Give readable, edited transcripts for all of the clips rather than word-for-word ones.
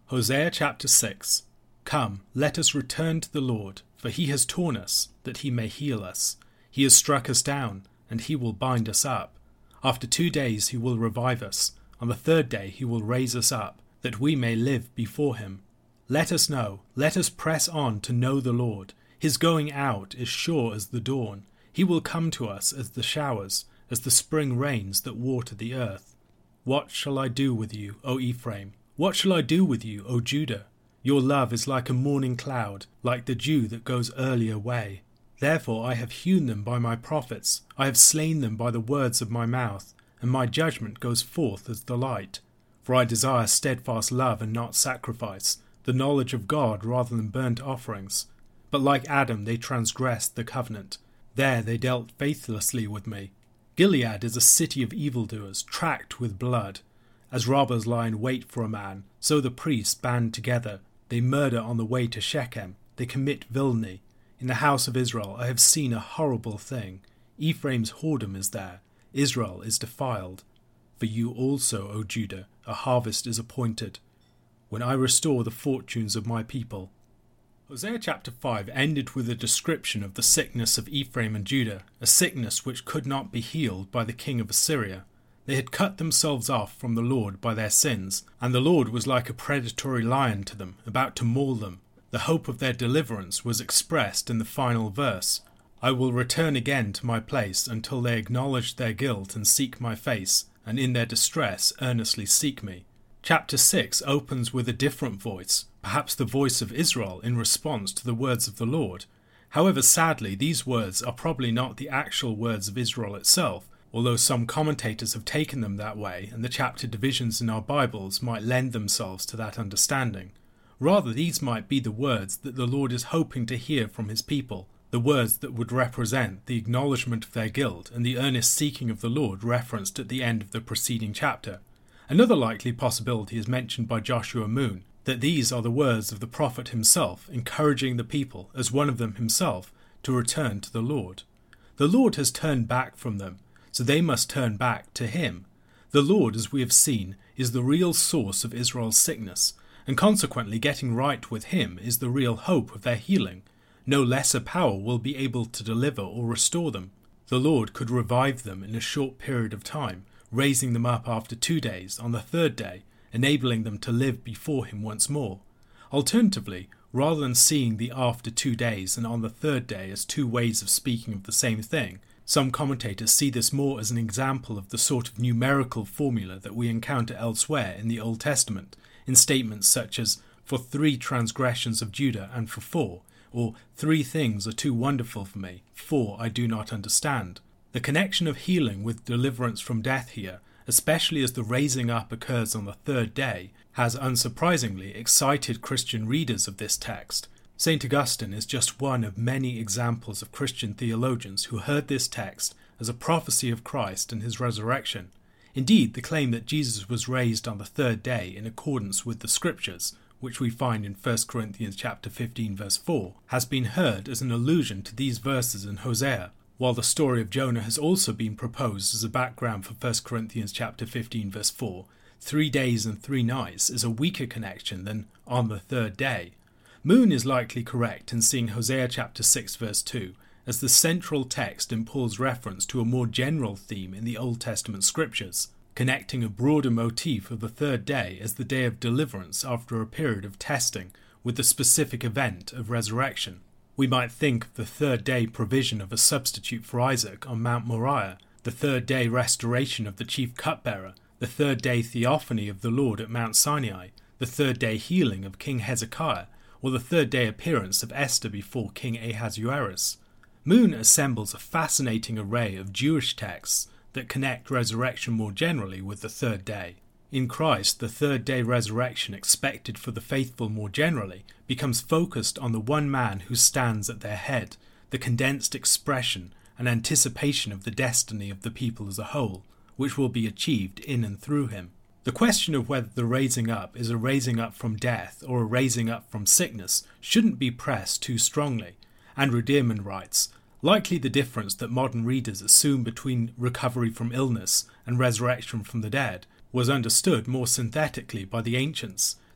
Hosea chapter 6. Come, let us return to the Lord, for he has torn us, that he may heal us. He has struck us down, and he will bind us up. After 2 days he will revive us. On the 3rd day he will raise us up, that we may live before him. Let us know, let us press on to know the Lord. His going out is sure as the dawn. He will come to us as the showers, as the spring rains that water the earth. What shall I do with you, O Ephraim? What shall I do with you, O Judah? Your love is like a morning cloud, like the dew that goes early away. Therefore I have hewn them by my prophets, I have slain them by the words of my mouth, and my judgment goes forth as the light. For I desire steadfast love and not sacrifice, the knowledge of God rather than burnt offerings. But like Adam they transgressed the covenant. There they dealt faithlessly with me. Gilead is a city of evildoers, tracked with blood. As robbers lie in wait for a man, so the priests band together. They murder on the way to Shechem. They commit villainy. In the house of Israel I have seen a horrible thing. Ephraim's whoredom is there. Israel is defiled. For you also, O Judah, a harvest is appointed, when I restore the fortunes of my people. Hosea chapter 5 ended with a description of the sickness of Ephraim and Judah, a sickness which could not be healed by the king of Assyria. They had cut themselves off from the Lord by their sins, and the Lord was like a predatory lion to them, about to maul them. The hope of their deliverance was expressed in the final verse. I will return again to my place until they acknowledge their guilt and seek my face, and in their distress earnestly seek me. Chapter 6 opens with a different voice, perhaps the voice of Israel in response to the words of the Lord. However, sadly, these words are probably not the actual words of Israel itself, although some commentators have taken them that way, and the chapter divisions in our Bibles might lend themselves to that understanding. Rather, these might be the words that the Lord is hoping to hear from his people, the words that would represent the acknowledgement of their guilt and the earnest seeking of the Lord referenced at the end of the preceding chapter. Another likely possibility is mentioned by Joshua Moon, that these are the words of the prophet himself, encouraging the people, as one of them himself, to return to the Lord. The Lord has turned back from them, so they must turn back to him. The Lord, as we have seen, is the real source of Israel's sickness, and consequently getting right with him is the real hope of their healing. No lesser power will be able to deliver or restore them. The Lord could revive them in a short period of time, raising them up after 2 days on the 3rd day, enabling them to live before him once more. Alternatively, rather than seeing the after 2 days and on the 3rd day as two ways of speaking of the same thing, some commentators see this more as an example of the sort of numerical formula that we encounter elsewhere in the Old Testament, in statements such as, for 3 transgressions of Judah and for 4, or 3 things are too wonderful for me, 4 I do not understand. The connection of healing with deliverance from death here, especially as the raising up occurs on the 3rd day, has unsurprisingly excited Christian readers of this text. St. Augustine is just one of many examples of Christian theologians who heard this text as a prophecy of Christ and his resurrection. Indeed, the claim that Jesus was raised on the 3rd day in accordance with the Scriptures, which we find in 1 Corinthians chapter 15 verse 4, has been heard as an allusion to these verses in Hosea, while the story of Jonah has also been proposed as a background for 1 Corinthians chapter 15 verse 4. 3 days and 3 nights is a weaker connection than on the 3rd day. Moon is likely correct in seeing Hosea chapter 6 verse 2 as the central text in Paul's reference to a more general theme in the Old Testament scriptures, connecting a broader motif of the 3rd day as the day of deliverance after a period of testing with the specific event of resurrection. We might think of the 3rd day provision of a substitute for Isaac on Mount Moriah, the 3rd day restoration of the chief cupbearer, the 3rd day theophany of the Lord at Mount Sinai, the 3rd day healing of King Hezekiah, or the 3rd day appearance of Esther before King Ahasuerus. Moon assembles a fascinating array of Jewish texts that connect resurrection more generally with the 3rd day. In Christ, the 3rd day resurrection expected for the faithful more generally becomes focused on the one man who stands at their head, the condensed expression and anticipation of the destiny of the people as a whole, which will be achieved in and through him. The question of whether the raising up is a raising up from death or a raising up from sickness shouldn't be pressed too strongly. Andrew Dearman writes, likely the difference that modern readers assume between recovery from illness and resurrection from the dead was understood more synthetically by the ancients.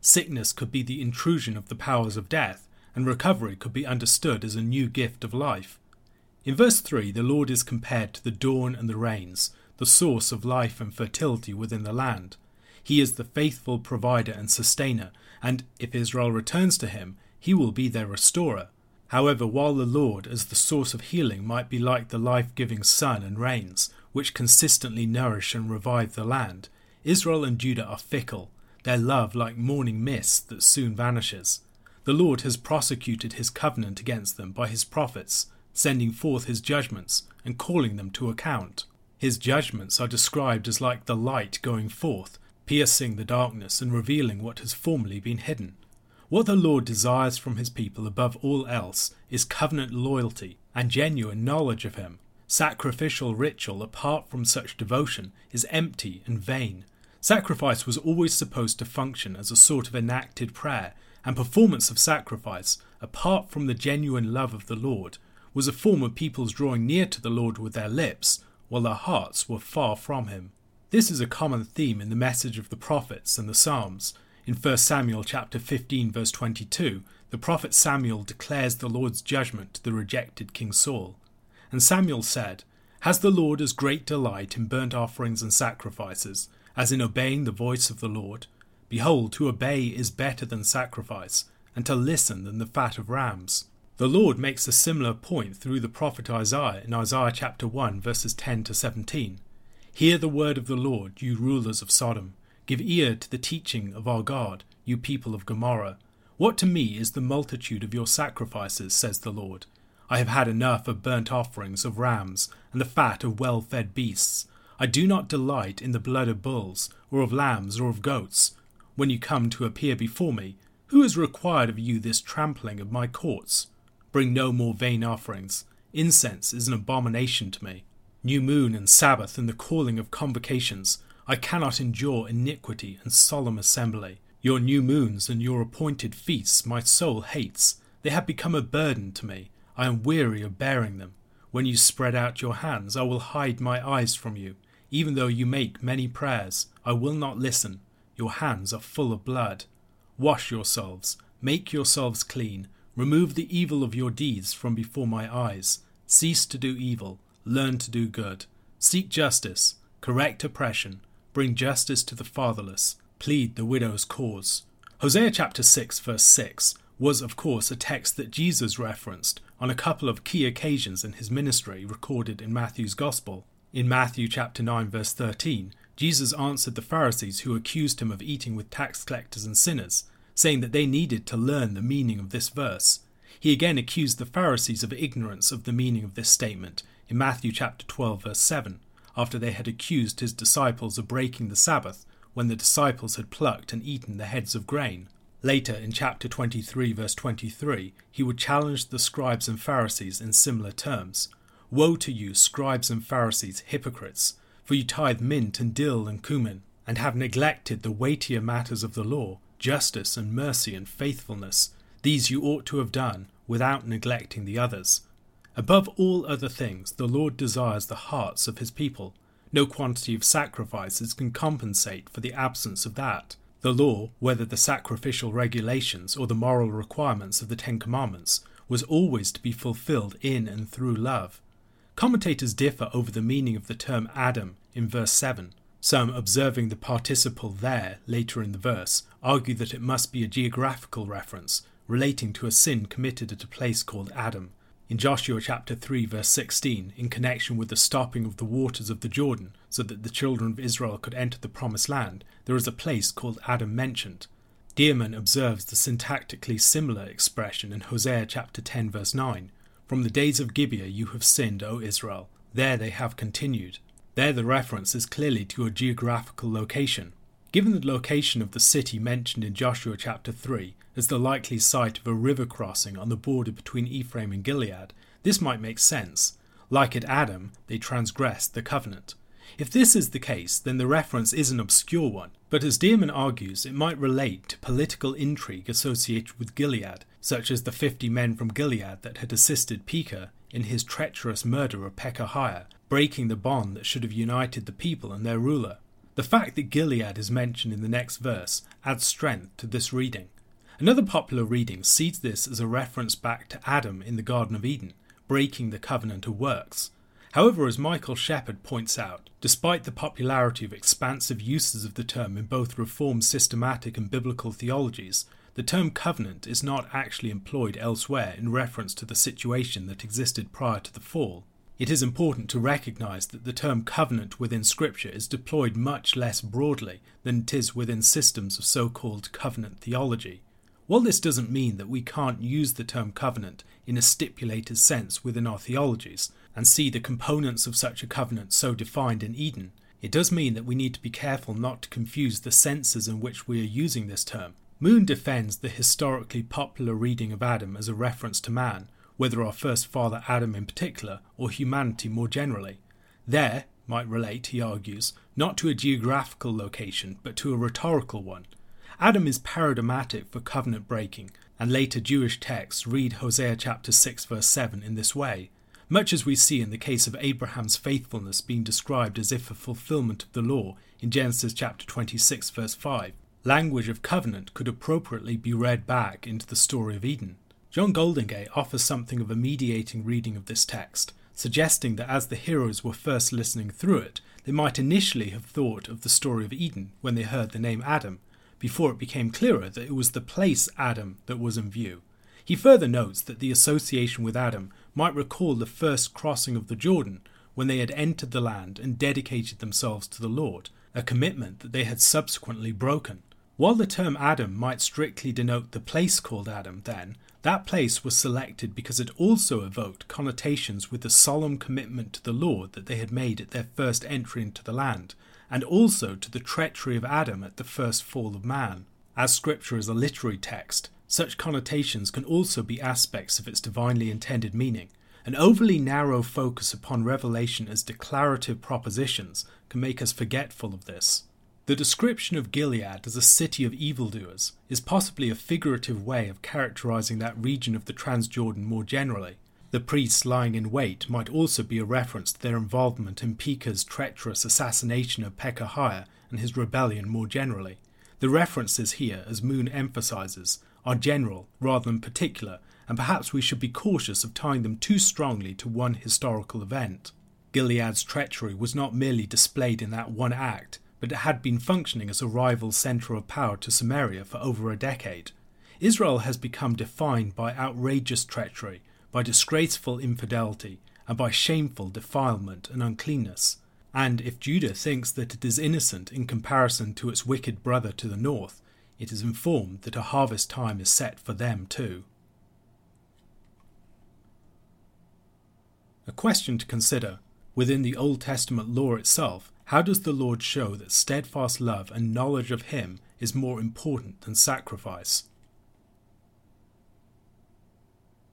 sickness could be the intrusion of the powers of death, and recovery could be understood as a new gift of life. In verse 3, the Lord is compared to the dawn and the rains, the source of life and fertility within the land. He is the faithful provider and sustainer, and if Israel returns to him, he will be their restorer. However, while the Lord as the source of healing might be like the life-giving sun and rains, which consistently nourish and revive the land, Israel and Judah are fickle, their love like morning mist that soon vanishes. The Lord has prosecuted his covenant against them by his prophets, sending forth his judgments and calling them to account. His judgments are described as like the light going forth, piercing the darkness and revealing what has formerly been hidden. What the Lord desires from his people above all else is covenant loyalty and genuine knowledge of him. Sacrificial ritual apart from such devotion is empty and vain. Sacrifice was always supposed to function as a sort of enacted prayer, and performance of sacrifice, apart from the genuine love of the Lord, was a form of people's drawing near to the Lord with their lips, while their hearts were far from him. This is a common theme in the message of the prophets and the Psalms. In 1 Samuel chapter 15 verse 22, the prophet Samuel declares the Lord's judgment to the rejected King Saul. And Samuel said, "Has the Lord as great delight in burnt offerings and sacrifices, as in obeying the voice of the Lord? Behold, to obey is better than sacrifice, and to listen than the fat of rams." The Lord makes a similar point through the prophet Isaiah in Isaiah chapter 1 verses 10 to 17. "Hear the word of the Lord, you rulers of Sodom. Give ear to the teaching of our God, you people of Gomorrah. What to me is the multitude of your sacrifices, says the Lord. I have had enough of burnt offerings of rams and the fat of well-fed beasts. I do not delight in the blood of bulls, or of lambs, or of goats. When you come to appear before me, who has required of you this trampling of my courts? Bring no more vain offerings. Incense is an abomination to me. New moon and Sabbath and the calling of convocations. I cannot endure iniquity and solemn assembly. Your new moons and your appointed feasts my soul hates. They have become a burden to me. I am weary of bearing them. When you spread out your hands, I will hide my eyes from you. Even though you make many prayers, I will not listen. Your hands are full of blood. Wash yourselves, make yourselves clean. Remove the evil of your deeds from before my eyes. Cease to do evil, learn to do good. Seek justice, correct oppression, bring justice to the fatherless, plead the widow's cause. Hosea chapter 6 verse 6 was of course a text that Jesus referenced on a couple of key occasions in his ministry recorded in Matthew's Gospel. In Matthew chapter 9 verse 13, Jesus answered the Pharisees who accused him of eating with tax collectors and sinners, saying that they needed to learn the meaning of this verse. He again accused the Pharisees of ignorance of the meaning of this statement in Matthew chapter 12 verse 7, after they had accused his disciples of breaking the Sabbath when the disciples had plucked and eaten the heads of grain. Later in chapter 23 verse 23, he would challenge the scribes and Pharisees in similar terms. Woe to you, scribes and Pharisees, hypocrites, for you tithe mint and dill and cumin, and have neglected the weightier matters of the law, justice and mercy and faithfulness. These you ought to have done, without neglecting the others. Above all other things, the Lord desires the hearts of his people. No quantity of sacrifices can compensate for the absence of that. The law, whether the sacrificial regulations or the moral requirements of the Ten Commandments, was always to be fulfilled in and through love. Commentators differ over the meaning of the term Adam in verse 7. Some, observing the participle there later in the verse, argue that it must be a geographical reference relating to a sin committed at a place called Adam. In Joshua chapter 3 verse 16, in connection with the stopping of the waters of the Jordan so that the children of Israel could enter the promised land, there is a place called Adam mentioned. Dearman observes the syntactically similar expression in Hosea chapter 10 verse 9. From the days of Gibeah you have sinned, O Israel. There they have continued. There the reference is clearly to a geographical location. Given the location of the city mentioned in Joshua chapter 3 as the likely site of a river crossing on the border between Ephraim and Gilead, this might make sense. Like at Adam, they transgressed the covenant. If this is the case, then the reference is an obscure one, but as Dearman argues, it might relate to political intrigue associated with Gilead, such as the 50 men from Gilead that had assisted Pekah in his treacherous murder of Pekahiah, breaking the bond that should have united the people and their ruler. The fact that Gilead is mentioned in the next verse adds strength to this reading. Another popular reading sees this as a reference back to Adam in the Garden of Eden, breaking the covenant of works. However, as Michael Shepherd points out, despite the popularity of expansive uses of the term in both Reformed systematic and biblical theologies, the term covenant is not actually employed elsewhere in reference to the situation that existed prior to the fall. It is important to recognise that the term covenant within Scripture is deployed much less broadly than it is within systems of so-called covenant theology. While this doesn't mean that we can't use the term covenant in a stipulated sense within our theologies and see the components of such a covenant so defined in Eden, it does mean that we need to be careful not to confuse the senses in which we are using this term. Moon defends the historically popular reading of Adam as a reference to man, whether our first father Adam in particular or humanity more generally. There might relate, he argues, not to a geographical location but to a rhetorical one. Adam is paradigmatic for covenant breaking, and later Jewish texts read Hosea chapter 6 verse 7 in this way, much as we see in the case of Abraham's faithfulness being described as if a fulfillment of the law in Genesis chapter 26 verse 5. Language of covenant could appropriately be read back into the story of Eden. John Goldingay offers something of a mediating reading of this text, suggesting that as the heroes were first listening through it, they might initially have thought of the story of Eden when they heard the name Adam, before it became clearer that it was the place Adam that was in view. He further notes that the association with Adam might recall the first crossing of the Jordan, when they had entered the land and dedicated themselves to the Lord, a commitment that they had subsequently broken. While the term Adam might strictly denote the place called Adam then, that place was selected because it also evoked connotations with the solemn commitment to the Lord that they had made at their first entry into the land, and also to the treachery of Adam at the first fall of man. As Scripture is a literary text, such connotations can also be aspects of its divinely intended meaning. An overly narrow focus upon revelation as declarative propositions can make us forgetful of this. The description of Gilead as a city of evildoers is possibly a figurative way of characterizing that region of the Transjordan more generally. The priests lying in wait might also be a reference to their involvement in Pekah's treacherous assassination of Pekahiah and his rebellion more generally. The references here, as Moon emphasizes, are general rather than particular, and perhaps we should be cautious of tying them too strongly to one historical event. Gilead's treachery was not merely displayed in that one act, but it had been functioning as a rival centre of power to Samaria for over a decade. Israel has become defined by outrageous treachery, by disgraceful infidelity, and by shameful defilement and uncleanness. And if Judah thinks that it is innocent in comparison to its wicked brother to the north, it is informed that a harvest time is set for them too. A question to consider: within the Old Testament law itself, how does the Lord show that steadfast love and knowledge of Him is more important than sacrifice?